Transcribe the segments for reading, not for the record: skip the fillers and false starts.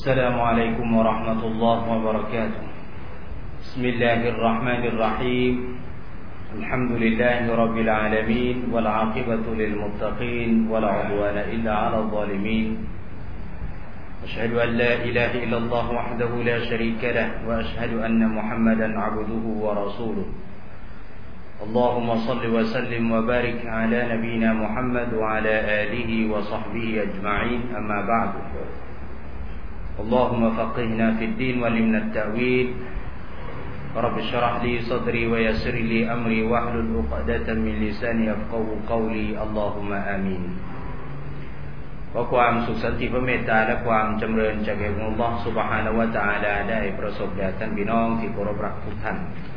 السلام عليكم ورحمة الله وبركاته بسم الله الرحمن الرحيم الحمد لله رب العالمين والعاقبة للمتقين ولا عدوان إلا على الظالمين أشهد أن لا إله إلا الله وحده لا شريك له وأشهد أن محمدا عبده ورسوله اللهم صل وسلم وبارك على نبينا محمد وعلى آله وصحبه أجمعين أما بعد اللهم فقهنا في الدين وعلمنا التأويل رب اشرح لي صدري ويسر لي أمري واحلل عقدة من لساني يفقهوا قولي اللهم آمين ขอความสุขสันติพระเมตตาและความจำเริญจากอัลลอฮฺซุบฮานะฮูวะตะอาลาได้ประสบแด่ท่านพี่น้องที่เคารพรักทุกท่าน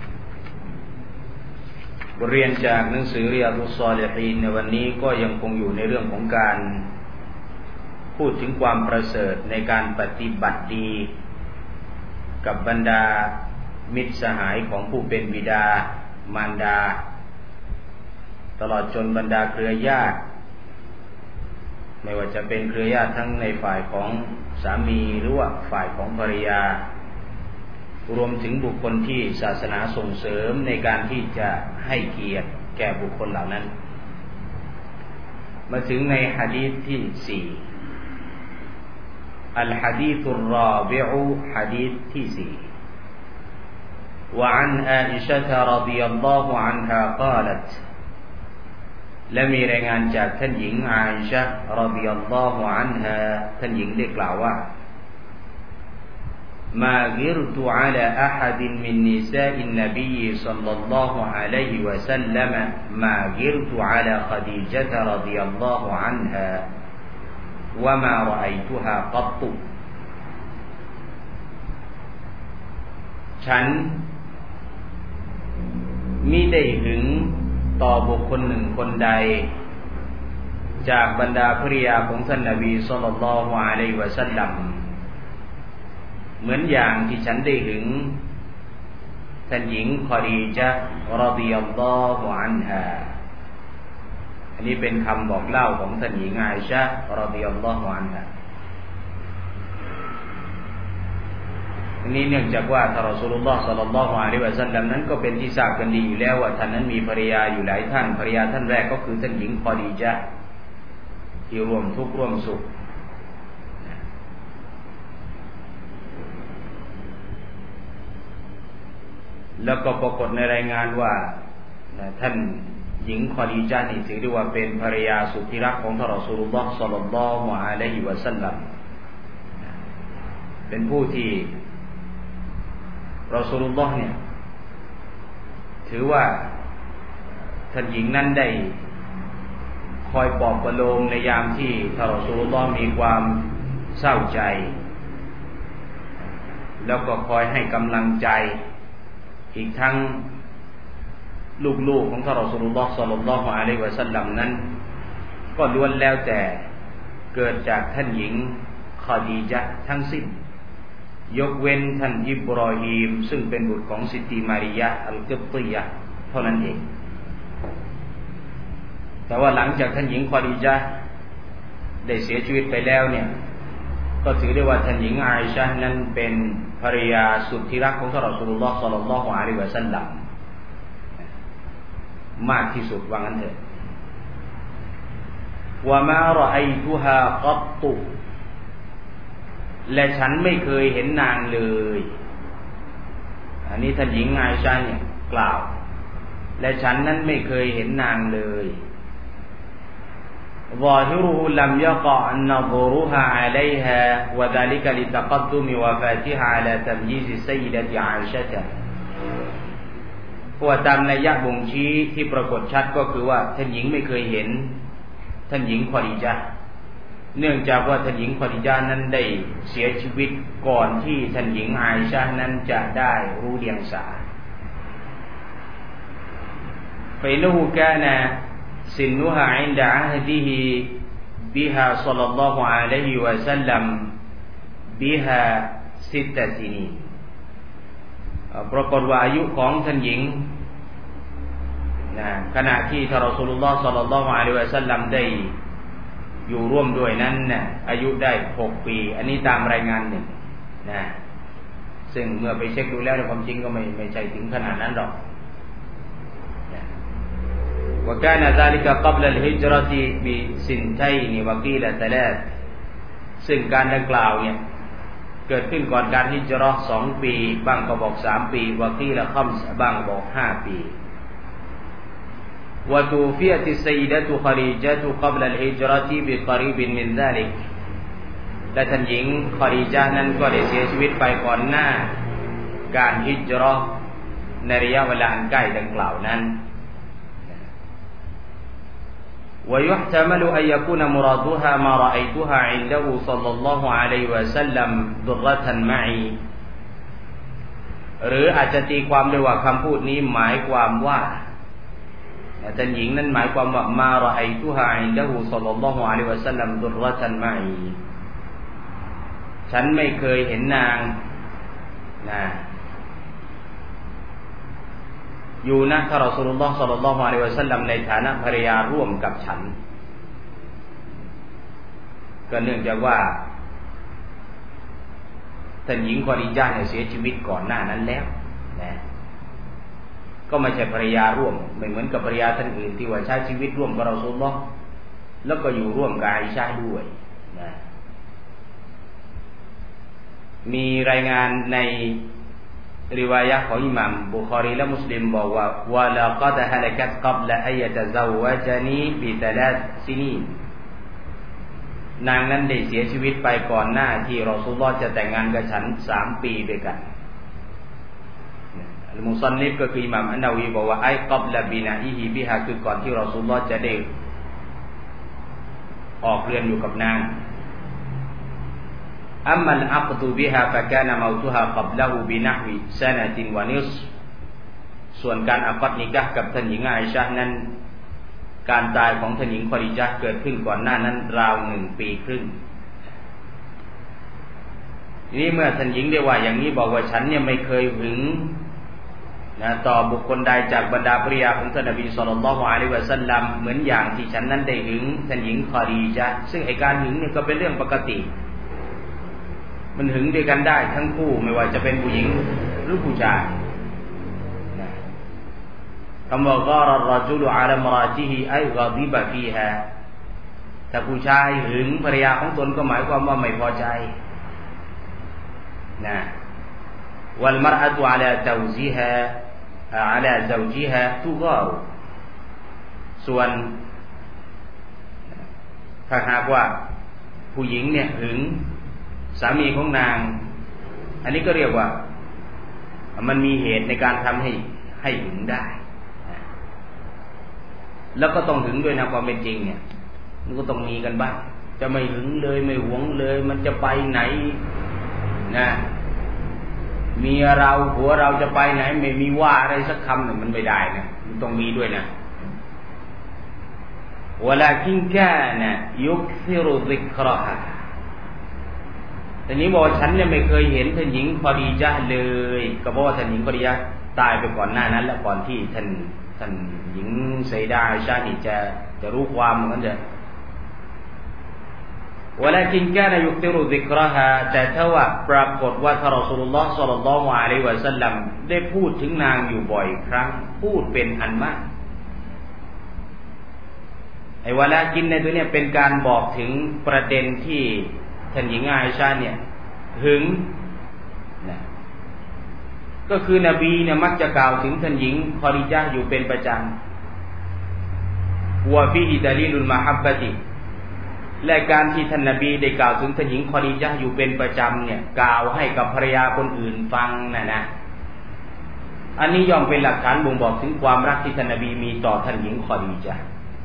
บทเรียนจากหนังสือริยาดุศอลิฮีนในวันนี้ก็ยังคงอยู่ในเรื่องของการพูดถึงความประเสริฐในการปฏิบัติดีกับบรรดามิตรสหายของผู้เป็นบิดามารดาตลอดจนบรรดาเครือญาติไม่ว่าจะเป็นเครือญาติทั้งในฝ่ายของสามีหรือว่าฝ่ายของภรรยารวมถึงบุคคลที่ศาสนาส่งเสริมในการที่จะให้เกียรติแก่บุคคลเหล่านั้นมาถึงในหะดีษที่4อัลหะดีษุรราบิอุหะดีษที่4 وعن عائشة رضي الله عنها قالت และมีรายงานจากท่านหญิงอาอิชะฮ์รอฎิยัลลอฮุอันฮาท่านหญิงได้กล่าวว่าما غرت على أحد من نساء النبي صلى الله عليه وسلم ما غرت على خديجة رضي الله عنها وما رأيتها قط ฉันมิได้หึงต่อบุคคลหนึ่งคนใดจากบรรดาภริยาของท่านนบีศ็อลลัลลอฮุอะลัยฮิวะซัลลัมเหมือนอย่างที่ฉันได้หึงท่านหญิงคอดีญะฮ์รอฎิยัลลอฮุอันฮาอันนี้เป็นคำบอกเล่าของท่านหญิงอาอิชะฮ์รอฎิยัลลอฮุอันฮาอันนี้เนื่องจากว่าท่านรอซูลุลลอฮ์ศ็อลลัลลอฮุอะลัยฮิวะซัลลัมนั้นก็เป็นที่ทราบกันดีอยู่แล้วว่าท่านนั้นมีภรรยาอยู่หลายท่านภรรยาท่านแรกก็คือท่านหญิงคอดีญะฮ์ที่ร่วมทุกข์ร่วมสุขแล้วก็ปรากฏในรายงานว่าท่านหญิงคอดีญะฮ์นี่ถือได้ว่าเป็นภรรยาสุดที่รักของท่านรอซูลุลลอฮ์ศ็อลลัลลอฮุอะลัยฮิวะซัลลัมเป็นผู้ที่รอซูลุลลอฮ์เนี่ยถือว่าท่านหญิงนั้นได้คอยปลอบประโลมในยามที่ท่านรอซูลุลลอฮ์มีความเศร้าใจแล้วก็คอยให้กำลังใจอีกทั้งลูกๆของท่านรอซูลุลลอฮ์ศ็อลลัลลอฮุอะลัยฮิวะซัลลัมนั้นก็ล้วนแล้วแต่เกิดจากท่านหญิงคอดีญะฮ์ทั้งสิ้นยกเว้นท่านอิบรอฮีมซึ่งเป็นบุตรของซิตตีมาริยะอัลกิบตียะห์เท่านั้นเองแต่ว่าหลังจากท่านหญิงคอดีญะฮ์ได้เสียชีวิตไปแล้วเนี่ยก็ถือได้ว่าท่านหญิงอาอิชะฮ์นั้นเป็นภรรยาสุดที่รักของท่านรอซูลุลลอฮ์ศ็อลลัลลอฮุอะลัยฮิวะซัลลัมมากที่สุดว่างั้นเถิดวะมาเราะอัยตุฮากัตตุและฉันไม่เคยเห็นนางเลยอันนี้ท่านหญิงอาอิชะฮ์เนี่ยกล่าวและฉันนั้นไม่เคยเห็นนางเลยظاهره لم يقع نظرها عليها وذلك لتقدم وفاتها على تمييز السيدة عائشة เพราะว่าตามนัยยะบ่งชี้ที่ปรากฏชัดก็คือว่าท่านหญิงไม่เคยเห็นท่านหญิงคอดีญะฮ์เนื่องจากว่าท่านหญิงคอดีญะฮ์นั้นได้เสียชีวิตก่อนที่ท่านหญิงอาอิชะฮ์นั้นจะได้รู้เดียงสาفإنه كان سنها عند عهده بها صلى الله عليه وسلم بها 6 سنين ปรากฏว่าอายุของท่านหญิงขณะที่ท่านรอซูลุลลอฮ์ศ็อลลัลลอฮุอะลัยฮิวะซัลลัมได้อยู่ร่วมด้วยนั้นเนี่ยอายุได้6 ปีอันนี้ตามรายงานหนึ่งนะซึ่งเมื่อไปเช็คดูแล้วในความจริงก็ไม่ใช่ถึงขนาดนั้นหรอกوكان ذلك قبل الهجرة بسنتين وقيل 3ซึ่งการดังกล่าวเนี่ยเกิดขึ้นก่อนการฮิจเราะห์2 ปีบ้างก็บอก3 ปีวะกีละ5บ้างบอก5 ปีوتوفيت السيدة خديجة قبل الهجرة بقريب من ذلك และท่านหญิงคอดีญะห์นั้นก็ได้เสียชีวิตไปก่อนหน้าการฮิจเราะห์ในระยะเวลาอันใกล้ดังกล่าวนั้นويحتمل أن يكون مرادها ما رأيتها عنده صلى الله عليه وسلم ضرة معي หรืออาจจะตีความได้ว่าคำพูดนี้หมายความว่าท่านหญิงนั้นหมายความว่า ما رأيتها عنده صلى الله عليه وسلم ضرة معي ฉันไม่เคยเห็นนางอยู่นะท่านรอซูลุลลอฮ์ ศ็อลลัลลอฮุอะลัยฮิวะซัลลัมในฐานะภรรยาร่วมกับฉันก็เนื่องจากว่าท่านหญิงคอดีญะห์เนี่ยเสียชีวิตก่อนหน้านั้นแล้วนะก็ไม่ใช่ภรรยาร่วมไม่เหมือนกับภรรยาท่านอื่นที่ว่าใช้ชีวิตร่วมกับรอซูลุลลอฮ์แล้วก็อยู่ร่วมกับอาอิชะห์ด้วยนะมีรายงานในริวายะห์ของอิหม่ามบุคอรีและมุสลิมบอกว่าวะลากัดฮะละกัตกับละอัยยะตะซาววะจานีบิ3 ซินีนนางนั้นได้เสียชีวิตไปก่อนหน้าที่รอซูลุลลอฮ์จะแต่งงานกับฉัน3 ปีด้วยกันอัลมุซันนิฟก็คืออิหม่ามอันนะวีบอกว่าไอกับละบินาอิฮิบิฮาคือก่อนที่รอซูลุลลอฮ์จะได้ออกเรือนอยู่กับนางอัมมัลอักดุบิฮาฟะกานะเมาตุฮากับละฮูบินะฮวิซะนะตินวะนิศส่วนการอักดนิกะห์กับท่านหญิงอาอิชะห์นั้นการตายของท่านหญิงคอดีญะห์เกิดขึ้นก่อนหน้านั้นราว1 ปีครึ่งทีนี้เมื่อท่านหญิงได้ว่าอย่างนี้บอกว่าฉันเนี่ยไม่เคยหึงนะต่อบุคคลใดจากบรรดาภริยาของท่านนบีศ็อลลัลลอฮุอะลัยฮิวะซัลลัมเหมือนอย่างที่ฉันนั้นได้หึงท่านหญิงคอดีญะห์ซึ่งไอ้การหึงเนี่ยก็เป็นเรื่องปกติมันหึงด้วยกันได้ทั้งคู่ไม่ว่าจะเป็นผู้หญิงหรือผู้ชายคำว่าก็รอจุลอาลามราจิฮิไอกอดิบะฟีฮาถ้าผู้ชายหึงภรรยาของตนก็หมายความว่าไม่พอใจนะวัลมารอะตุอะลาซาวจิฮาอะลาซาวจิฮาตุกอรส่วนถ้าหากว่าผู้หญิงเนี่ยหึงสามีของนางอันนี้ก็เรียกว่ามันมีเหตุในการทำให้หึงได้แล้วก็ต้องหึงด้วยนะความเป็นจริงเนี่ยมันก็ต้องมีกันบ้างจะไม่หึงเลยไม่หวงเลยมันจะไปไหนนะเมียเราผัวเราจะไปไหนไม่มีว่าอะไรสักคำหนึ่งมันไม่ได้นะมันต้องมีด้วยนะวะลาคินกานะยุกซิรุซิกรฮะแต่นี้บอกฉันเนี่ยไม่เคยเห็นท่านหญิงคอดีญะห์เลยก็เพราะว่าท่านหญิงคอดีญะห์ตายไปก่อนหน้านั้นและก่อนที่ท่านหญิงไซดาอาอิชะห์นี่จะรู้ความเหมือนกันจะولكن كان يكثر ذكرها แต่ถ้าว่าปรากฏว่าท่านรอซูลุลลอฮ์ ศ็อลลัลลอฮุอะลัยฮิวะซัลลัมได้พูดถึงนางอยู่บ่อยครั้งพูดเป็นอันมากไอ้วะลากินในตัวเนี้ยเป็นการบอกถึงประเด็นที่ท่านหญิงอาอิชะห์เนี่ยหึงนะก็คือนบีเนี่ยมักจะกล่าวถึงท่านหญิงคอดีญะห์อยู่เป็นประจำวะฟีฮิดะลีลุลมะฮับบะติและการที่ท่านนบีได้กล่าวถึงท่านหญิงคอดีญะห์อยู่เป็นประจำเนี่ยกล่าวให้กับภรรยาคนอื่นฟังนะอันนี้ย่อมเป็นหลักฐานบ่งบอกถึงความรักที่ท่านนบีมีต่อท่านหญิงคอดีญะห์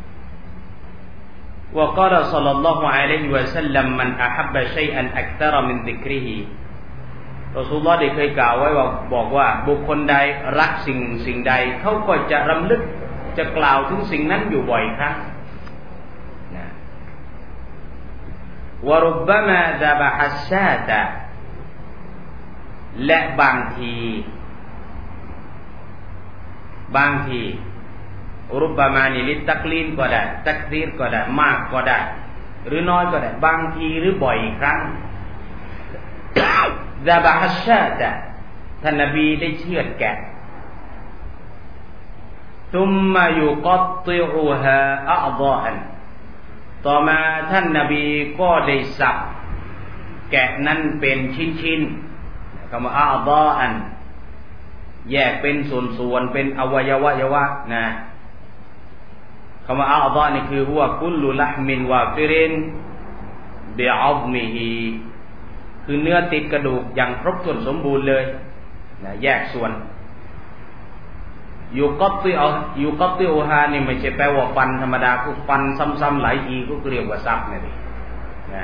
وقال صلى الله عليه وسلم من أحب شيئا أكثر من ذكره รอซูลุลลอฮ์ได้เคยกล่าวไว้ว่าบอกว่าบุคคลใดรักสิ่งใดเขาก็จะรำลึกจะกล่าวถึงสิ่งนั้นอยู่บ่อยครั้งนะวะรุบบะมาซะบะฮัสซาตะและบางทีรุบบะมานี่ลิตักลีนก็ได้ตักซีรก็ได้มากก็ได้หรือน้อยก็ได้บางทีหรือบ่อยครั้งซาบะฮัชชาตะท่านนบีได้เชือดแกะซุมมายุกัตติอูฮาอัอฎออันต่อมาท่านนบีก็ได้สับแกะนั้นเป็นชิ้นๆคำว่าอัอฎออันแยกเป็นส่วนๆเป็นอวัยวะนะคำว่าอัอฎอนี่คือหัวกุลลุละห์มินวาฟิรินบิอัฎมิฮิคือเนื้อติดกระดูกอย่างครบถ้วนสมบูรณ์เลยนะแยกส่วนยุกัตติอูฮานี่ไม่ใช่แปลว่าฟันธรรมดาคือฟันซ้ำๆหลายทีก็เรียกว่าซับนี่นะ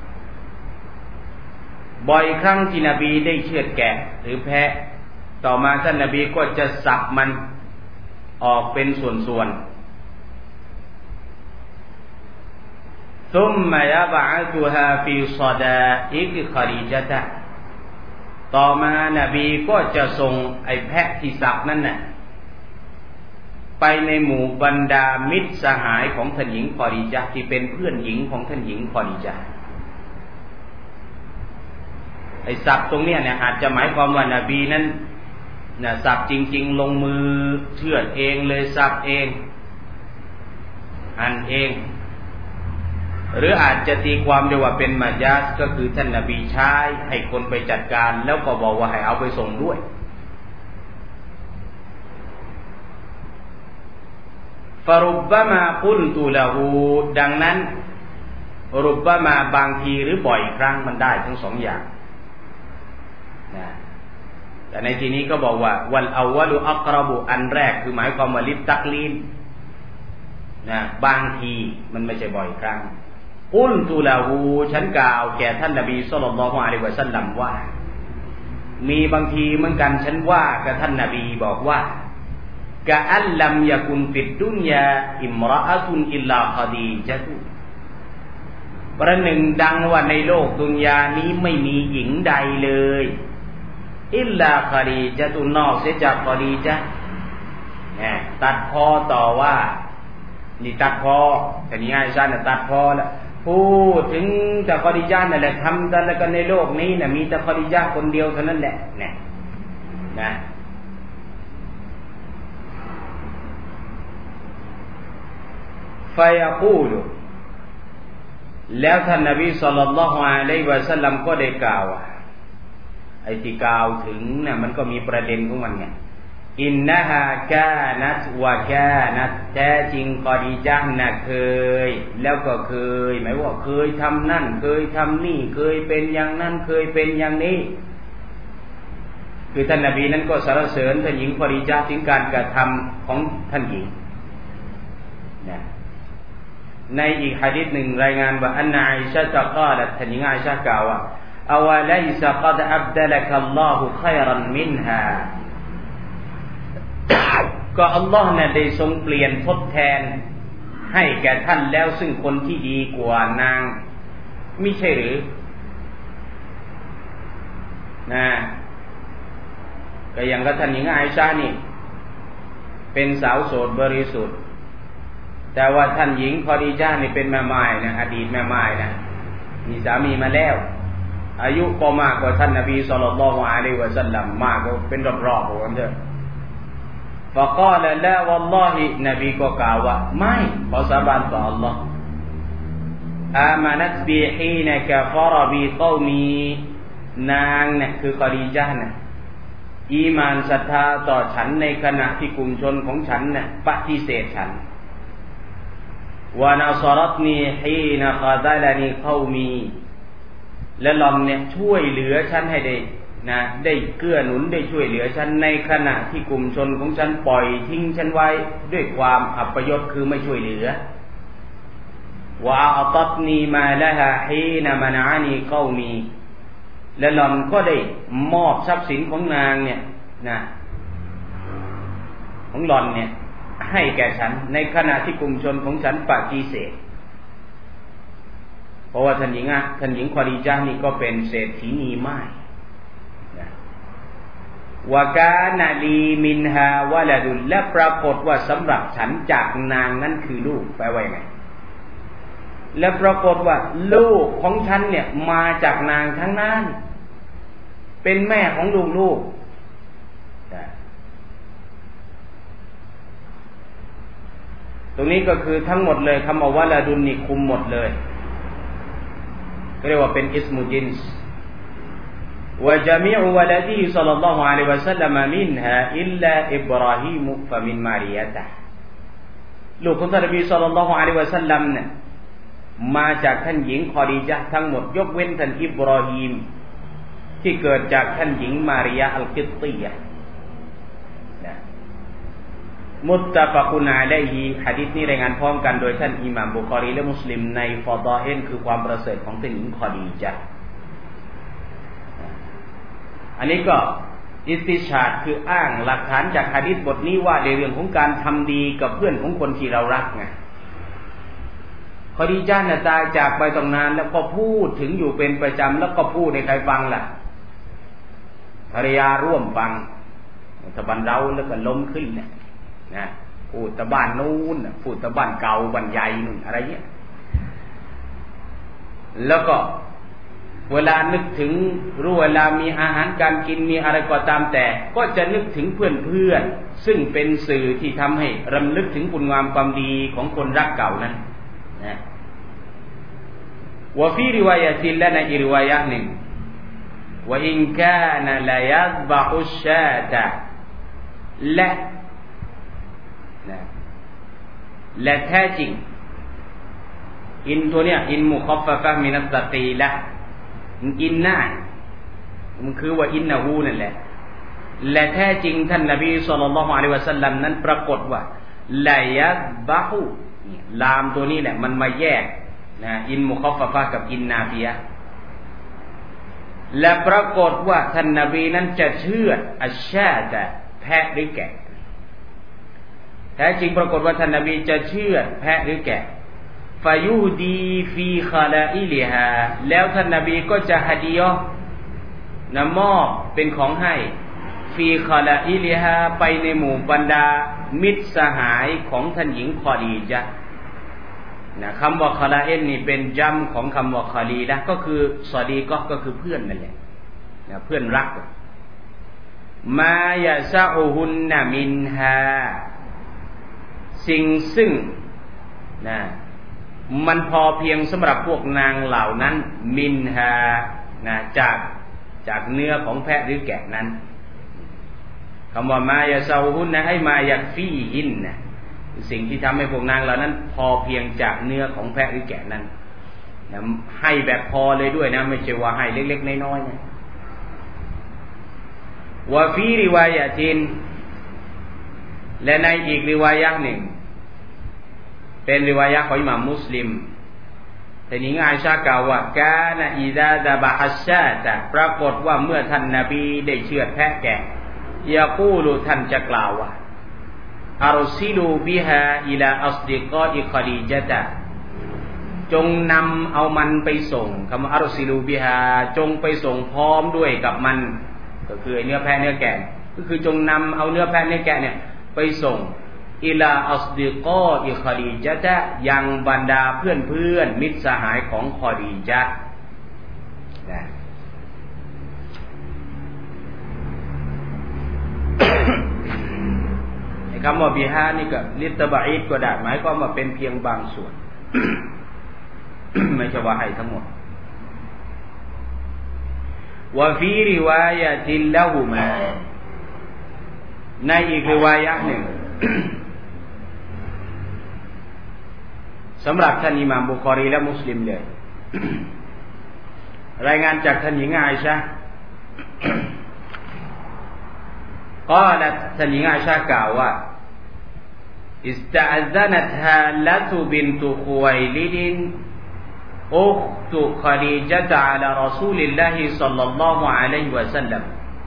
บ่อยครั้งที่นบีได้เชือดแกะหรือแพะต่อมาท่านนบีก็จะสับมันออกเป็นส่วนๆซุมมายะบะอะตุฮาฟีศอดาอิกคอรีญะตะต่อมานบีก็จะส่งไอ้แพะที่สับนั่นน่ะไปในหมู่บรรดามิตรสหายของท่านหญิงคอดีญะห์ที่เป็นเพื่อนหญิงของท่านหญิงคอดีญะห์ไอ้สับตรงเนี้ยเนี่ยอาจจะหมายความว่านบีนั้นน่ะสับจริงๆลงมือเชือดเองเลยสับเองหั่นเองหรืออาจจะตีความได้ว่าเป็นมัจญาสก็คือท่านนบีใช้ให้คนไปจัดการแล้วก็บอกว่าให้เอาไปส่งด้วยฟารุบบะมากุลตุละฮูดังนั้นรุบบะมาบางทีหรือบ่อยครั้งมันได้ทั้งสองอย่างนะแต่ในที่นี้ก็บอกว่าวัลอาวะลุอักรบุอันแรกคือหมายความว่าลิตตักลีนนะบางทีมันไม่ใช่บ่อยครั้งกุลตุละฮูฉันกล่าวแก่ท่านนบีศ็อลลัลลอฮุอะลัยฮิวะซัลลัมว่ามีบางทีเหมือนกันฉันว่ากับท่านนบีบอกว่ากะอัลลัมยะกุนฟิดดุนยาอิมรออะตุนอิลลาคอดีญะตุประหนึ่งดังว่าในโลกดุนยานี้ไม่มีหญิงใดเลยอิลลาคอดีญะตุนอกเสียจากคอดีญะห์ตัดพอต่อว่านี่ตัดพอแต่นี่อาอิชาเนี่ยตัดพอแล้วพูดถึงแต่คอดีญะห์นั่นแหละทำกันแล้วกันในโลกนี้น่ะมีแต่คอดีญะห์คนเดียวเท่านั้นแหละเนี่ยนะฟะยะกูลุแล้วท่านนบีศ็อลลัลลอฮุอะลัยฮิวะซัลลัมก็ได้กล่าวไอ้ที่กล่าวถึงเนี่ยมันก็มีประเด็นของมันไงอินนะฮากานัตวะกานัตแท้จริงคอดีญะห์น่ะเคยแล้วก็เคยหมายว่าเคยทำนั่นเคยทำนี่เคยเป็นอย่างนั้นเคยเป็นอย่างนี้คือท่านนบีนั้นก็สรรเสริญท่านหญิงคอดีญะห์ถึงการกระทำของท่านหญิงนะในอีกหะดีษหนึ่งรายงานว่าอันนะอิชะตะกาลัตท่านหญิงอิชะกล่าวว่าอาวะลัยซะกัดอับดะละกัลลอฮุค็อยรันมินฮาก็อัลลอฮ์น่ะได้ทรงเปลี่ยนทดแทนให้แก่ท่านแล้วซึ่งคนที่ดีกว่านางมิใช่หรือนะก็อย่างกับท่านหญิงอิชะนี่เป็นสาวโสดบริสุทธิ์แต่ว่าท่านหญิงคอดีญะห์นี่เป็นแม่ไม้นะอดีตแม่ไม้นะมีสามีมาแล้วอายุก็มากกว่าท่านนบีศ็อลลัลลอฮุอะลัยฮิวะซัลลัมมากกว่าเป็นรอบๆว่างั้นเถอะฟะกาละลาวัลลอฮินบีก็กล่าวว่าไม่ขอสาบานต่ออัลเลาะห์อามานัตบีฮีนะกะฟะรบีกอมีนางเนี่ยคือคอดีญะห์น่ะอีมานศรัทธาต่อฉันในขณะที่กลุ่มชนของฉันน่ะปฏิเสธฉันวะนะซอรัตนีฮีนะคาซาลานีกอมีและหล่อนเนี่ยช่วยเหลือฉันให้ได้นะได้เกื้อหนุนได้ช่วยเหลือฉันในขณะที่กลุ่มชนของฉันปล่อยทิ้งฉันไว้ด้วยความอัปยศคือไม่ช่วยเหลือวะอัตัตนีมาละฮาฮีนะมะนะอานีกอมีและหล่อนก็ได้มอบทรัพย์สินของนางเนี่ยนะของหล่อนเนี่ยให้แก่ฉันในขณะที่กลุ่มชนของฉันปฏิเสธเพราะว่าท่านหญิงคอดีญะห์นี่ก็เป็นเศรษฐีนีม่ายวะกานะลีมินฮาวะละดุลและปรากฏว่าสำหรับฉันจากนางนั้นคือลูกแปลว่าไงและปรากฏว่าลูกของฉันเนี่ยมาจากนางทั้งนั้นเป็นแม่ของลูกตรงนี้ก็คือทั้งหมดเลยคำว่าวะลาดุนนี่คุมหมดเลยเรียกว่าเป็นอิสมุจินส์วะญะมีอุวะลาดีศ็อลลัลลอฮุอะลัยฮิวะซัลลัมมินฮาอิลลาอิบราฮีมฟะมินมาริยะตะลูกของท่านนบีศ็อลลัลลอฮุอะลัยฮิวะซัลลัมเนี่ยมาจากท่านหญิงคอดีญะห์ทั้งหมดยกเว้นท่านอิบราฮีมที่เกิดจากท่านหญิงมาริยะอัลกิตตียะห์มุตตะฟะกุนอะลัยฮิหะดีษนี้รายงานพร้อมกันโดยท่านอิหม่ามบุคอรีและมุสลิมในฟอฎออิลคือความประเสริฐของท่านหญิงคอดีญะห์อันนี้ก็อิสติชาดคืออ้างหลักฐานจากหะดีษบทนี้ว่าในเรื่องของการทำดีกับเพื่อนของคนที่เรารักไงคอดีญะห์ตายจากไปตั้งนานแล้วก็พูดถึงอยู่เป็นประจำแล้วก็พูดให้ใครฟังล่ะภรรยาร่วมฟังตะบันเราแล้วก็ล้มขึ้นเนี่ยนะพูดตะบ้านนู้นพูดตะบ้านเก่าบ้านใหญ่นู่นอะไรเงี้ยแล้วก็เวลานึกถึงรู้เวลามีอาหารการกินมีอะไรก็ตามแต่ก็จะนึกถึงเพื่อนๆซึ่งเป็นสื่อที่ทำให้รำลึกถึงคุณงามความดีของคนรักเก่านั้นนะวะฟีริวายะตินและในอีกริวายะหนึ่งวะอินกานะลายัซบะฮุชชาตะและแท้จริงอินตัวเนี้ยอินมุคัฟฟะฟะมินัสตกีละอินน่ามันคือว่าอินนะฮูนั่นแหละและแท้จริงท่านนบีศ็อลลัลลอฮุอะลัยฮิวะซัลลัมนั้นปรากฏว่าลายัซบะฮุลามตัวนี้แหละมันมาแยกนะอินมุคัฟฟะฟะกับอินนาฟิยะห์และปรากฏว่าท่านนบีนั้นจะเชือดอัชชาตะแพะหรือแกะแท้จริงปรากฏว่าท่านนบีจะเชือดแพะหรือแกะฟายูดีฟีคาลาอิลิฮาแล้วท่านนบีก็จะฮะดียะห์มอบเป็นของให้ฟีคาลาอิลิฮาไปในหมู่บรรดามิตรสหายของท่านหญิงคอดีญะห์นะคำว่าคาลาเอ็นนี่เป็นญัมของคำว่าคอลีละก็คือซอดีก็คือเพื่อนนั่นแหละนะเพื่อนรักมายะซะอูฮุนนะมินฮาสิ่งซึ่งนะมันพอเพียงสำหรับพวกนางเหล่านั้นมินฮานะจากเนื้อของแพะหรือแกะนั้นคำว่ามายะซาอุฮุนนะให้มายักฟีฮินนะสิ่งที่ทำให้พวกนางเหล่านั้นพอเพียงจากเนื้อของแพะหรือแกะนั้นนะให้แบบพอเลยด้วยนะไม่ใช่ว่าให้เล็กๆน้อยๆนะวะฟีริวายะตินและในอีกริวายะห์หนึ่งเป็นริวายะห์ของอิหม่ามมุสลิมแต่นี้อาอิชะห์กล่าวว่ากานะอิซาซะบะฮัชชาตะปรากฏว่าเมื่อท่านนบีได้เชือดแพะแกะยะกูลุท่านจะกล่าวว่าอัรซิลูบิฮาอิลาอัศดิกออิคอดีญะตะจงนำเอามันไปส่งคำว่าอัรซิลูบิฮาจงไปส่งพร้อมด้วยกับมันก็คือเนื้อแพะเนื้อแกะก็คือจงนำเอาเนื้อแพะเนื้อแกะเนี่ยไปส่งอิลาอัศดิกออิคอดีญะตะยังบรรดาเพื่อนมิตรสหายของคอดีญะห์นะคำว่าบิฮานี่ก็ลิตบะอีดก็ได้หมายความว่าเป็นเพียงบางส่วน ไม่ใช่ว่าให้ทั้งหมดวะฟีริวายะตินละหุมาในอีกริวายะห์หนึ่ง สำหรับท่านอิหม่ามบุคอรีและมุสลิมเลย รายงานจากท่านหญิงอาอิชะห์ قالت ท่านหญิงอาอิชะห์กล่าวว่าاستأذنت هالة بنت خويلد أخت خديجة على رسول الله صلى الله عليه وسلم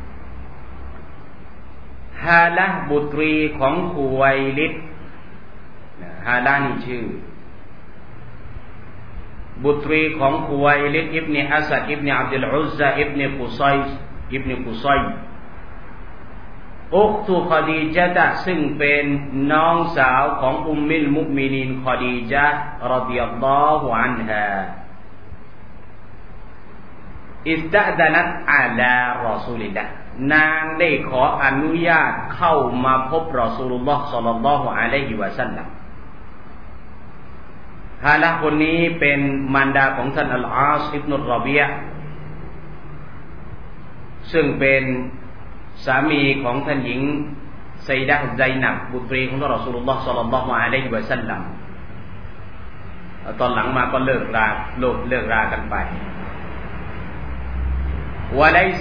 ฮาละบุตรีของขุวัยลิดฮาละนี่ชื่อบุตรีของขุวัยลิดอิบนุอัสดอิบนุอับดุลอุซซะอิบนุกุซัยอิบนุกุซัยอุคตุคอดีญะฮ์ซึ่งเป็นน้องสาวของอุมมิลมุมินีนคอดีญะฮ์รอฎิยัลลอฮุอันฮาอิสตะดะนัตอะลารอซูลิลลาห์นางได้ขออนุญาตเข้ามาพบรอซูลุลลอฮ์ศ็อลลัลลอฮุอะลัยฮิวะซัลลัมฮาละคนนี้เป็นมารดาของท่านอัลอาสอิบนุรรอบีอะห์ซึ่งเป็นสามีของท่านหญิงไซดะห์ไซนับบุตรีของท่านรอซูลุลลอฮ์ศ็อลลัลลอฮุอะลัยฮิวะซัลลัมตอนหลังมาก็เลิกรากันไปوليس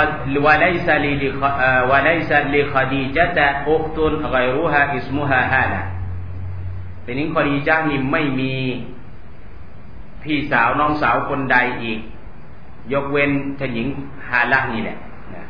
لخديجة أخت غيرها اسمها هالة แต่นี้คอดีญะห์นี่ไม่มีพี่สาวน้องสาวคนใดอีกยกเว้นท่านหญิงฮาละนี่แหละ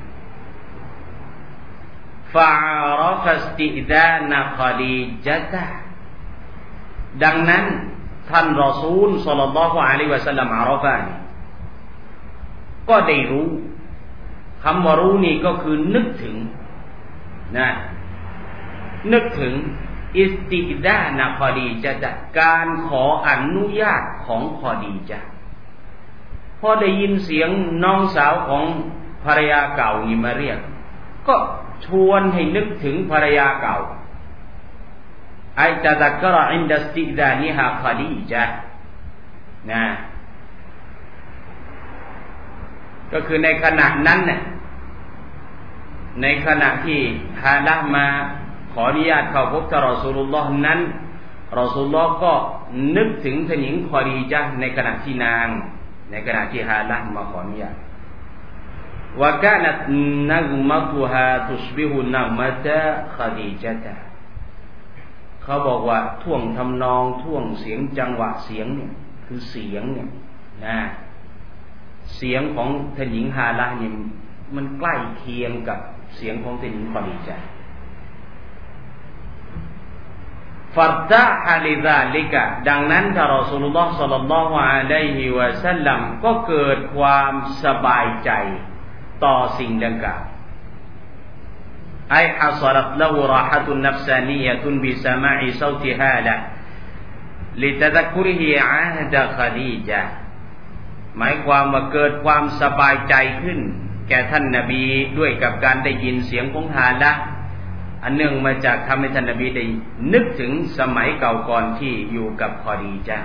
فعرف استئذان خديجة ดังนั้นท่านรอซูลศ็อลลัลลอฮุอะลัยฮิวะซัลลัมอาราฟะห์ก็ได้รู้คำว่ารู้นี่ก็คือนึกถึงนะนึกถึงอิสติดานะคอดีญะฮ์การขออนุญาตของคอดีญะฮ์พอได้ยินเสียงน้องสาวของภรรยาเก่านี่มาเรียกก็ชวนให้นึกถึงภรรยาเก่าไอตะซักกะรออินดัสติดานิฮาคอดีญะฮ์นะก็คือในขณะนั้นเนี่ยในขณะที่ฮาละมาขออนุญาตเข้าพบท่านรอซูลุลลอฮ์นั้นรอซูลุลลอฮ์ก็นึกถึงท่านหญิงคอดีญะฮ์ในขณะที่นางในขณะที่ฮาละมาขออนุญาตวะกานัตนักมะตุฮาตุชบิฮุนักมะตะคอดีญะฮ์เขาบอกว่าท่วงทำนองท่วงเสียงจังหวะเสียงเนี่ยคือเสียงเนี่ยนะเสียงของท่านหญิงฮาละนี่มันใกล้เคียงกับเสียงของท่านหญิงคอดีญะฮ์ฟัรตะฮะลิซาลิกะดังนั้นท่านรอซูลุลลอฮ์ศ็อลลัลลอฮุอะลัยฮิวะซัลลัมก็เกิดความสบายใจต่อสิ่งดังกล่าวไอฮัศรัตละฮูราฮะตุนนัฟซานียะตุนบิซะมาอิซอติฮาละลิตะซักกุริฮิอะฮดะคอดีญะฮ์หมายความว่าเกิดความสบายใจขึ้นแก่ท่านนบีด้วยกับการได้ยินเสียงของฮาละอันเนื่องมาจากทำให้ท่านนบีได้นึกถึงสมัยเก่าก่อนที่อยู่กับคอดีญะฮ์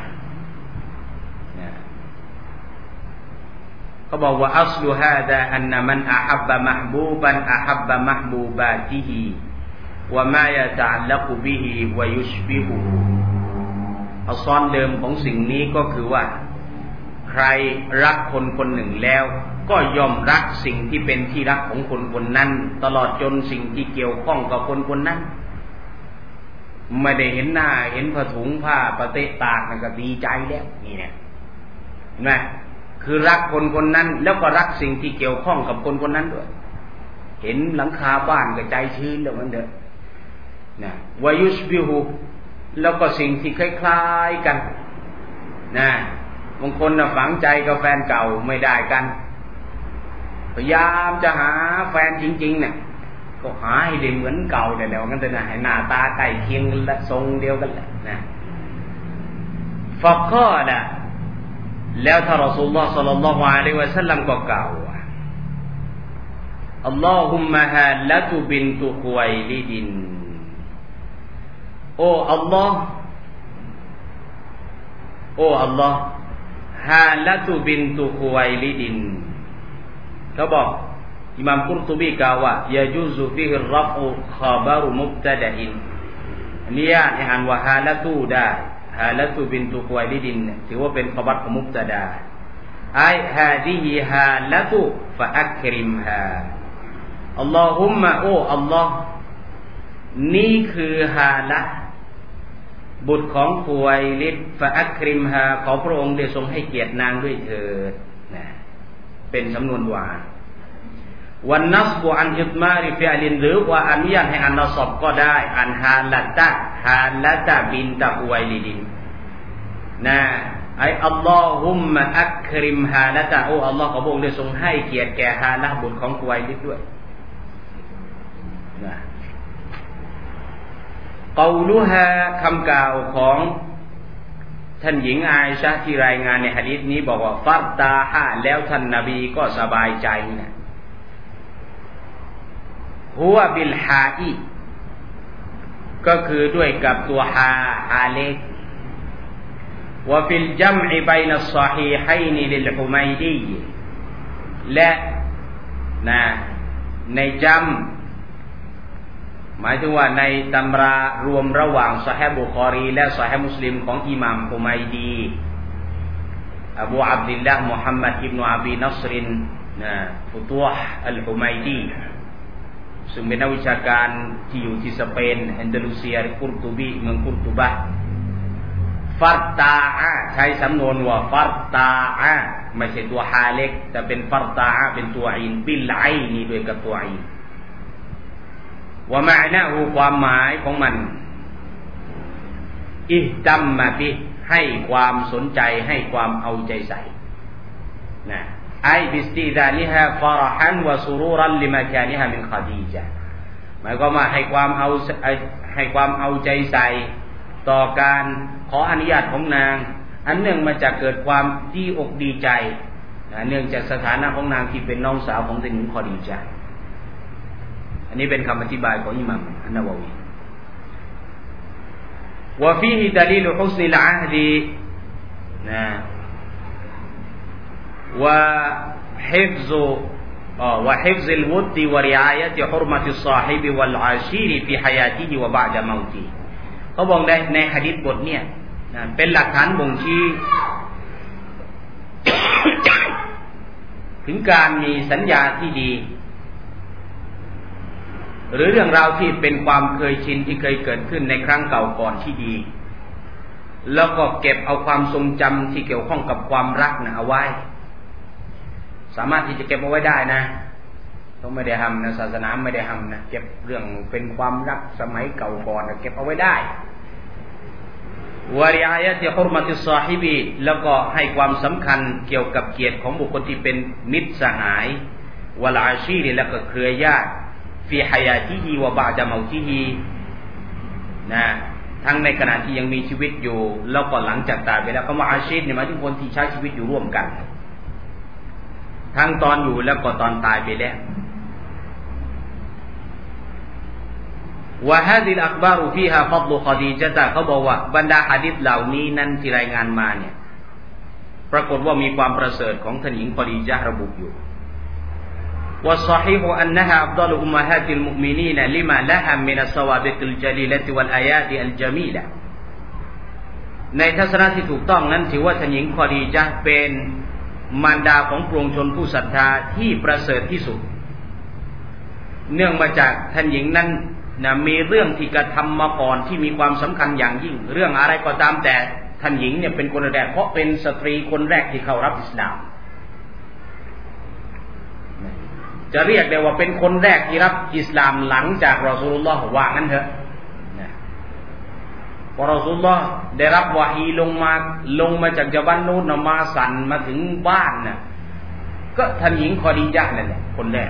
เขาบอกว่าอัศลุฮาดะอันนะมันอะฮับบะมะห์บูบันอะฮับบะมะห์บูบาติฮิวะมายะตะอัลลักบิฮิวะยุชบิฮุอัลซอนเดิมของสิ่งนี้ก็คือว่าใครรักคนคนหนึ่งแล้วก็ย่อมรักสิ่งที่เป็นที่รักของคนคนนั้นตลอดจนสิ่งที่เกี่ยวข้องกับคนคนนั้นไม่ได้เห็นหน้าเห็นผ้าถุงผ้าปะเตะตากก็ดีใจแล้วนี่เนี่ยเห็นไหมคือรักคนคนนั้นแล้วก็รักสิ่งที่เกี่ยวข้องกับคนคนนั้นด้วยเห็นหลังคาบ้านก็ใจชื้นแล้วมันเด้อนะวายุชบิฮุแล้วก็สิ่งที่คล้ายๆกันนะบางคนฝังใจกับแฟนเก่าไม่ได้กันพยายามจะหาแฟนจริงๆเนี่ยก็หาให้ได้เหมือนเก่าแต่แล้วงั้นแต่นะให้หน้าตาใกล้เคียงกันและทรงเดียวกันแหละนะฟักก็ละแล้วท่านรอซูลุลลอฮ์ศ็อลลัลลอฮุอะลัยฮิวะซัลลัมก็กล่าวว่าอัลลอฮุมมะฮาละตุบินตุคุวัยลิดินโอ้อัลลอฮ์โอ้อัลลอฮ์ฮาละตุบินตุคุวัยลิดินเขาบอกอิหม่ามกุรตุบีกล่าวว่ายะจูซุฟิฮิรรฟอุคอบัรุมุบตะดะอินอันนี้อ่านว่าฮาละตุได้ฮาละตุบินตุคุวัยลิดินถือว่าเป็นขบัรของมุบตะดาไอฮาดิฮิฮาละตุฟะอักริมฮาอัลลอฮุมมะโอ้อัลลอฮ์นี่คือฮาละบุตรของคุวัยลิดฟะอักริมฮาขอพระองค์ได้ทรงให้เกียรตินางด้วยเถิดนะเป็นสำนวนดุอาวันนัสบุอันอิดมาริฟิอลินหรือว่าอนุญาตให้อันนัสบก็ได้อันฮาละตะบินตะคุวัยลิดินนะไออัลลอฮุมมะอักริมฮาละตะโอ้อัลลอฮ์ขอพระองค์ได้ทรงให้เกียรติแก่ฮาละบุตรของคุวัยลิดด้วยนะกอลูฮาคำกล่าวของท่านหญิงอาอิชะห์ที่รายงานในหะดีษนี้บอกว่าฟัรตาฮะแล้วท่านนบีก็สบายใจนะฮุวบิลฮาอีก็คือด้วยกับตัวฮาเล็กวะฟิลจัมอิบัยนัสศอฮีฮัยนลิลฮุมัยดีและนะในจัมหมายถึงว่าในตำรารวมระหว่างซอฮีฮ์บุคอรีและซอฮีฮ์มุสลิมของอิหม่ามฮุมัยดีอบูอับดุลลาห์มุฮัมมัดอิบนุอบีนัศรินนะฟุตุฮ์อัลฮุมัยดีซึ่งเป็นนักวิชาการที่อยู่ที่สเปนอันดาลูเซียกุรตุบีเมืองกุรตุบะฟัรตาอะใช้สำนวนว่าฟัรตาอะไม่ใช่ตัวฮาเล็กแต่เป็นฟัรตาอะเป็นตัวอินบิลไอนี่ด้วยกับตัวอินว่าหมายนะหูความหมายของมันอิตัมมาบิให้ความสนใจให้ความเอาใจใส่นะไอบิสติดานิฮะฟารฮันวะซุรูรันลิมาคานิฮะมินคอดีญะห์หมายความว่าให้ความเอาใจใส่ต่อการขออนุญาตของนางอันเนื่องมาจากเกิดความดีอกดีใจเนื่องจากสถานะของนางที่เป็นน้องสาวของท่านหญิงคอดีญะห์อันนี้เป็นคำอธิบายของอิหม่ามอันนะวะวีวะฟีฮิดะลีลุฮุสนิลอะฮดีนะوحفظ الود ورعاية حرمة الصاحب والعشير في حياته وبعد موته เขาบอกในหะดีษบทเนี่ยเป็นหลักฐานบ่งชี้ ถึงการมีสัญญาที่ดีหรือเรื่องราวที่เป็นความเคยชินที่เคยเกิดขึ้นในครั้งเก่าก่อนที่ดีแล้วก็เก็บเอาความทรงจำที่เกี่ยวข้องกับความรักนะเอาไว้สามารถที่จะเก็บเอาไว้ได้นะต้องไม่ได้ทำนะศาสนาไม่ได้ทำนะเก็บเรื่องเป็นความรักสมัยเก่าก่อนนะเก็บเอาไว้ได้วะริอายะติฮุรมะติศอฮิบีแล้วก็ให้ความสำคัญเกี่ยวกับเกียรติของบุคคลที่เป็นมิตรสหายวะลาอาชีรแล้วก็เครือญาติฟีฮายาติฮีวะบะดะเมาติฮีนะทั้งในขณะที่ยังมีชีวิตอยู่แล้วก็หลังจากตายไปแล้วคำว่าอาชีรเนี่ยหมายถึงคนที่ใช้ชีวิตอยู่ร่วมกันทั้งตอนอยู่แล้วก็ตอนตายไปแล้ววะฮาซิลอักบารุฟีฮาฟัฎลุคอดีญะตะเขาบอกว่าบรรดาหะดีษเหล่านี้นั้นที่รายงานมาเนี่ยปรากฏว่ามีความประเสริฐของท่านหญิงคอดีญะห์ระบุอยู่วะศอฮีฮุอันนะฮาอัฟฎอลุอุมมะฮาติลมุอ์มินีนลิมาละฮะมินัสซะวาบิติลญะลีละติวัลอายาติอัลญะมีละในทัศนะที่ถูกต้องนั้นถือว่าท่านหญิงคอดีญะห์เป็นมารดาของปวงชนผู้ศรัทธาที่ประเสริฐที่สุดเนื่องมาจากท่านหญิงนั้นมีเรื่องที่กระทำมาก่อนที่มีความสำคัญอย่างยิ่งเรื่องอะไรก็ตามแต่ท่านหญิงเนี่ยเป็นคนแรกเพราะเป็นสตรีคนแรกที่เข้ารับอิสลามจะเรียกได้ว่าเป็นคนแรกที่รับอิสลามหลังจากรอซูลุลลอฮ์ว่างั้นเถอะพอรอซูลุลลอฮ์ได้รับวะฮีลงมาจากญะบัลนูนมาสั่นมาถึงบ้านน่ะก็ท่านหญิงคอดีญะห์นั่นแหละคนแรก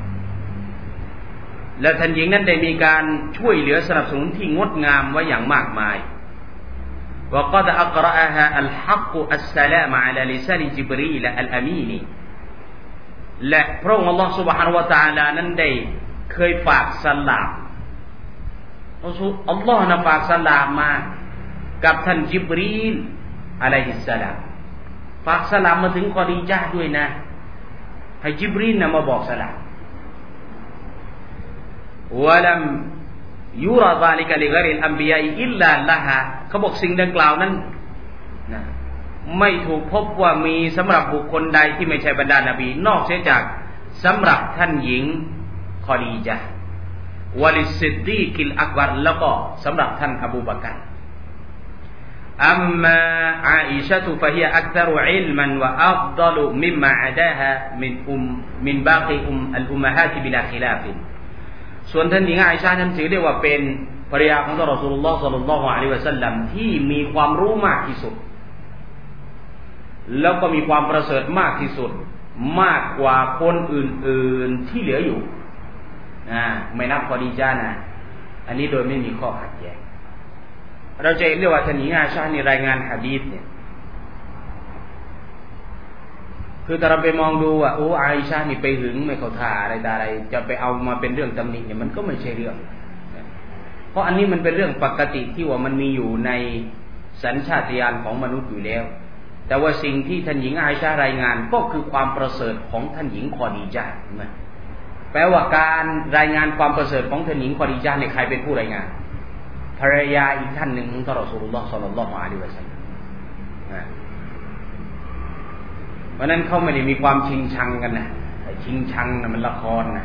และท่านหญิงนั้นได้มีการช่วยเหลือสนับสนุนที่งดงามไว้อย่างมากมายว่าก็ได้อักรอฮะอัลฮักกุอัสสลามอะลาลิซานิจิบรีลอัลอามีนีและพระองค์อัลลอฮฺ سبحانه และ تعالى นั้นได้เคยฝากสลามอัลลอฮฺนั้นฝากสลามมากับท่านจิบรีลอะลัยฮิสสลามฝากสลามมาถึงคอดีญะห์ด้วยนะให้จิบรีลมาบอกสลามวะลัมยูรอซาลิกะลิกอริลอัมบิยาอิลลาละฮะเขาบอกสิ่งดังกล่าวนั้นนะไม่ถูกพบว่ามีสำหรับบุคคลใดที่ไม่ใช่บรรดานบีนอกเสียจากสำหรับท่านหญิงคอดีญะห์วะลิสซิดดีกิลอักบัรแล้วก็สำหรับท่านอบูบักรอัมมาอาอิชะตุฟะฮิยะอักษรุอิลมันวะอัฟฎอลุมิมมาอะดาฮะมินบากิอัลอุมมะฮาติบิลาคิลาฟินส่วนท่านหญิงอาอิชะห์นั้นถือได้ว่าเป็นภรรยาของท่านรอซูลุลลอฮ์ศ็อลลัลลอฮุอะลัยฮิวะซัลลัมที่มีความรู้มากที่สุดแล้วก็มีความประเสริฐมากที่สุดมากกว่าคนอื่นๆที่เหลืออยู่ไม่นับคอดีญะห์นะอันนี้โดยไม่มีข้อขัดแย้งเราจะเรียกว่าท่านหญิงอาอิชะห์นี่รายงานหะดีษเนี่ยคือถ้าเราไปมองดูว่าโอ้อาอิชะห์นี่ไปหึงไม่เข้าท่าอะไรต่ออะไรจะไปเอามาเป็นเรื่องตำหนิเนี่ยมันก็ไม่ใช่เรื่องเพราะอันนี้มันเป็นเรื่องปกติที่ว่ามันมีอยู่ในสัญชาตญาณของมนุษย์อยู่แล้วแต่ว่าสิ่งที่ท่านหญิงอาอิชะห์รายงานก็คือความประเสริฐของท่านหญิงคอดีญะห์นะแปลว่าการรายงานความประเสริฐของท่านหญิงคอดีญะห์เนี่ยใครเป็นผู้รายงานภรรยาอีกท่านหนึ่งของท่านรอซูลุลลอฮ์ ศ็อลลัลลอฮุอะลัยฮิวะซัลลัมเพราะนั้นเขาไม่ได้มีความชิงชังกันนะชิงชังนะมันละครนะ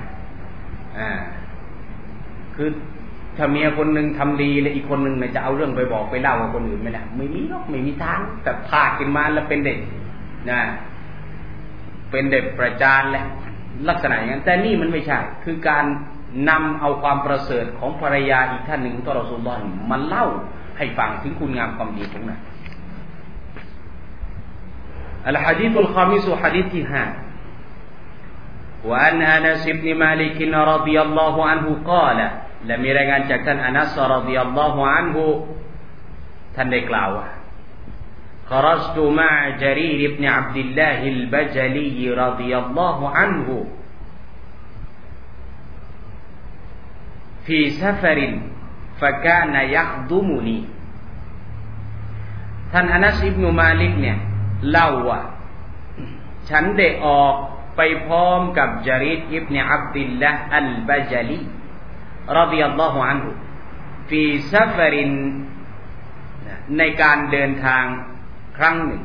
คือถ้าเมียคนหนึ่งทำดีแล้วอีกคนหนึ่งจะเอาเรื่องไปบอกไปเล่ากับคนอื่นไม่ได้ไม่มีหรอกไม่มีทางแต่พาดขึ้นมาแล้วเป็นเด็กนะเป็นเด็กประจานแหละลักษณะอย่างนั้นแต่นี่มันไม่ใช่คือการนำเอาความประเสริฐของภรรยาอีกท่านหนึ่งของรอซูลุลลอฮ์มันเล่าให้ฟังถึงคุณงามความดีของนั้นอัลฮะดีษุลคามิสหะดีษที่5 وعن أنس بن مالك رضي الله عنه قال และมีรายงานจากท่านอานัสรฎิยัลลอฮุอันฮุท่านได้กล่าวว่า خرجت مع جرير بن عبد الله البجلي رضي الله عنه في سفر فكان يخدمني ท่านอานัสอิบนุมาลิกเนี่ยเล่าว่าฉันได้ออกไปพร้อมกับจารีดอิบนุอับดุลละห์อัลบะญะลีรอฎิยัลลอฮุอันฮุฟีซัฟรินในการเดินทางครั้งหนึ่ง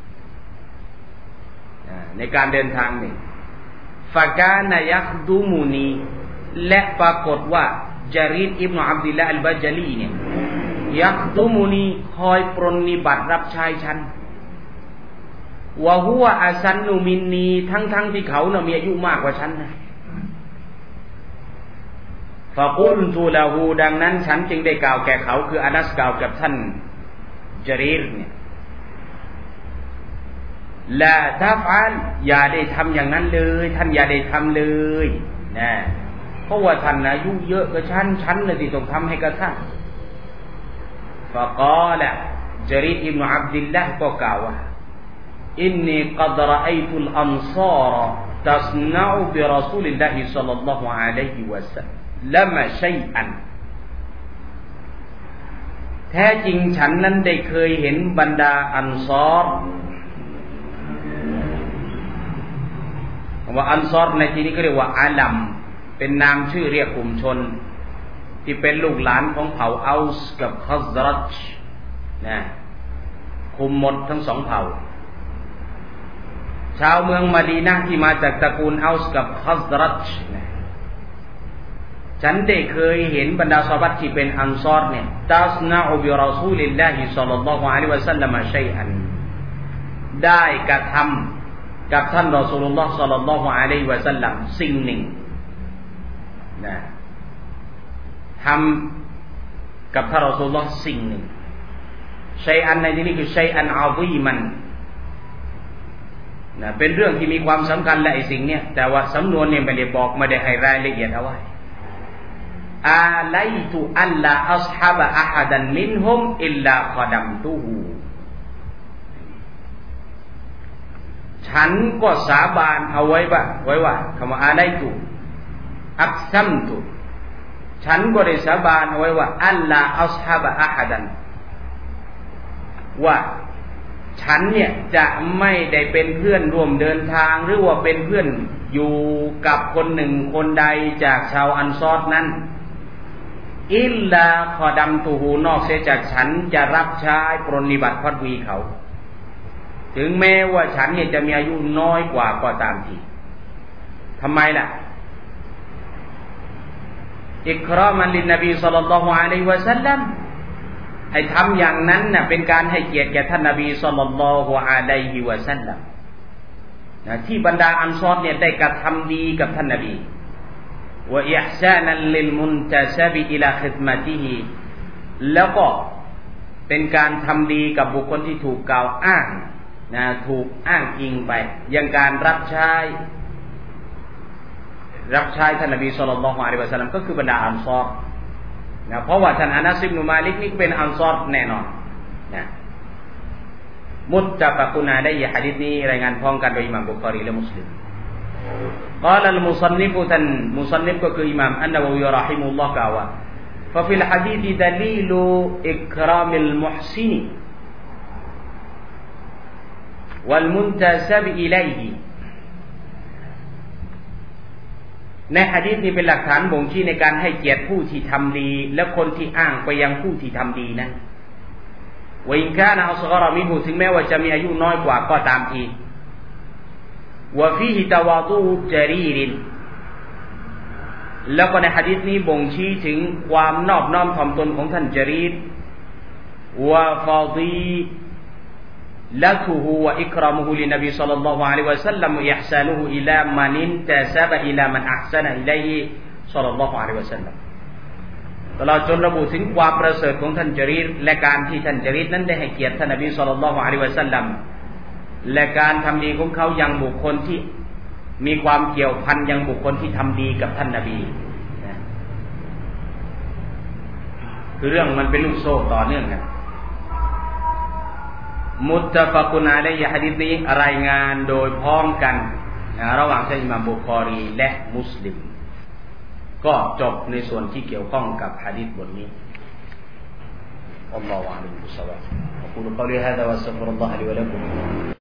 ในการเดินทางหนึ่งฟะกานะยัคดุมุนีและปรากฏว่าจารีดอิบนุอับดุลละห์อัลบะญะลีเนี่ยยัคดุมุนีคอยปรนนิบัติรับใช้ฉันวะฮุวะอัซันนุมินนีทั้งที่เขาน่ะมีอายุมากกว่าฉันนะฟะกุลตุละฮูดังนั้นฉันจึงได้กล่าวแก่เขาคืออานัสกล่าวกับท่านจารีรเนี่ยลาตัฟอัลอย่าได้ทำอย่างนั้นเลยท่านอย่าได้ทำเลยนะเพราะว่าท่านอายุเยอะกว่าฉันน่ะที่ต้องทำให้กับท่านฟะกาละจารีรอิบนุอับดุลละห์ก็กล่าวว่าอินนีกัดรออัยตุลอันซารตัสนะอุบิรอซูลิลลาฮิศ็อลลัลลอฮุอะลัยฮิวะซัลลัมชัยอันแท้จริงฉันนั้นได้เคยเห็นบรรดาอันซอรว่าอันซอรในที่นี้ก็เรียกว่าอาลัมเป็นนามชื่อเรียกกลุ่มชนที่เป็นลูกหลานของเผ่าอัลส์กับคัซรัจนะคุมหมดทั้งสองเผ่าชาวเมืองมะดีนะห์ที่มาจากตระกูลอัลส์กับคัซรัจฉันได้เคยเห็นบรรดาซอฮาบะห์ที่เป็นอันซอรเนี่ยตัสนะอุบิรอซูลิลลาฮิศ็อลลัลลอฮุอะลัยฮิวะซัลลัมชัยอันได้กระทำกับท่านรอซูลุลลอฮ์ศ็อลลัลลอฮุอะลัยฮิวะซัลลัมสิ่งหนึ่งนะทำกับท่านรอซูลุลลอฮ์สิ่งหนึ่งชัยอันในที่นี้คือชัยอันอาซีมันนะเป็นเรื่องที่มีความสำคัญและไอ้สิ่งเนี้ยแต่ว่าสำนวนเนี่ยไม่ได้บอกไม่ได้ให้รายละเอียดเอาไว้อาไลตุอัลลาอัศฮะบะอะฮัดันมินฮุมอิลลาคอดัมตุฮูฉันก็สาบานเอาไว้ว่าคำว่าอาไลตุอักซัมตุฉันก็ได้สาบานเอาไว้ว่าอัลลาอัศฮะบะอะฮัดันว่าฉันเนี่ยจะไม่ได้เป็นเพื่อนร่วมเดินทางหรือว่าเป็นเพื่อนอยู่กับคนหนึ่งคนใดจากชาวอันซอรนั้นอิลลาคอดัมตูฮูนอกเสียจากฉันจะรับใช้ปรนนิบัติพัดวีเขาถึงแม้ว่าฉันเนี่ยจะมีอายุน้อยกว่าก็ตามทีทำไมล่ะอิกรามันลินนบีศ็อลลัลลอฮุอะลัยฮิวะซัลลัมไอ้ทำอย่างนั้นน่ะเป็นการให้เกียรติแก่ท่านนบีศ็อลลัลลอฮุอะลัยฮิวะซัลลัมที่บรรดาอันซอรเนี่ยได้กระทำดีกับท่านนบีวะอิห์ซานัลลิลมุนตะซะบิอิลาคิดมะติฮิแล้วก็เป็นการทำดีกับบุคคลที่ถูกกล่าวอ้างถูกอ้างอิงไปอย่างการรับใช้รับใช้ท่านนบีศ็อลลัลลอฮุอะลัยฮิวะซัลลัมก็คือบรรดาอันซอรนะเพราะว่าท่านอานัส อิบนุ มาลิกนี่เป็นอันซอรแน่นอนนะมุตตะฟะกุนอะลัยฮิหะดีษนี้รายงานพร้อมกันโดยอิหม่ามบุคอรีและมุสลิมقال المصنف ท่านมุซันนิฟก็คืออิหม่ามอันนะวะวีเราะฮิมะฮุลลอฮ์กล่าวว่า ففي الحديث دليل إكرام المحسن والمنتسب إليه ในหะดีษนี้เป็นหลักฐานบ่งชี้ในการให้เกียรติผู้ที่ทำดีและคนที่อ้างไปยังผู้ที่ทำดีนั้นว่าอินกานะอัศฆอรมินฮุถึงแม้ว่าจะมีอายุน้อยกว่าก็ตามทีวะฟีฮิตะวาดูจารีรินแล้วก็ในหะดีษนี้บ่งชี้ถึงความนอบน้อมถ่อมตนของท่านจารีรวะฟาดีละตุฮุวะอิกรามุฮุลินบีศ็อลลัลลอฮุอะลัยฮิวะซัลลัมวะอิห์ซานุฮุอิลามันอินตะซะบะอิลามันอัห์ซะนะอิลัยฮิศ็อลลัลลอฮุอะลัยฮิวะซัลลัมตลอดจนระบุถึงความประเสริฐของท่านจารีรและการที่ท่านจารีรนั้นได้ให้เกียรติท่านนบีศ็อลลัลลอฮุอะลัยฮิวะซัลลัมและการทำดีของเขายังบุคคลที่มีความเกี่ยวพันยังบุคคลที่ทำดีกับท่านนบีคือเรื่องมันเป็นลูกโซ่ต่อเนื่องกันมุตตะฟะกุนอะลัยฮิหะดีษนี้รายงานโดยพร้อมกันระหว่างท่านอิหม่ามบุคอรีและมุสลิมก็จบในส่วนที่เกี่ยวข้องกับหะดีษบทนี้อัลลอฮุอะลัมบิศอวาบอะกูลุกอลีฮาซาวัสตัฆฟิรุลลอฮะลิวะละกุม